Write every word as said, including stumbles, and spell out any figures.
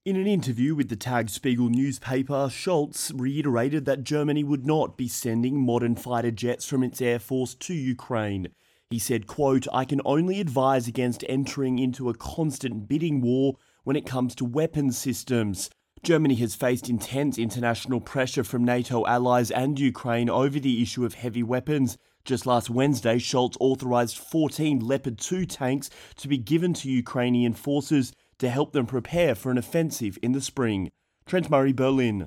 In an interview with the Tagesspiegel newspaper, Scholz reiterated that Germany would not be sending modern fighter jets from its air force to Ukraine. He said, quote, "I can only advise against entering into a constant bidding war when it comes to weapons systems. Germany has faced intense international pressure from NATO allies and Ukraine over the issue of heavy weapons. Just last Wednesday, Scholz authorised fourteen Leopard two tanks to be given to Ukrainian forces to help them prepare for an offensive in the spring." Trent Murray, Berlin.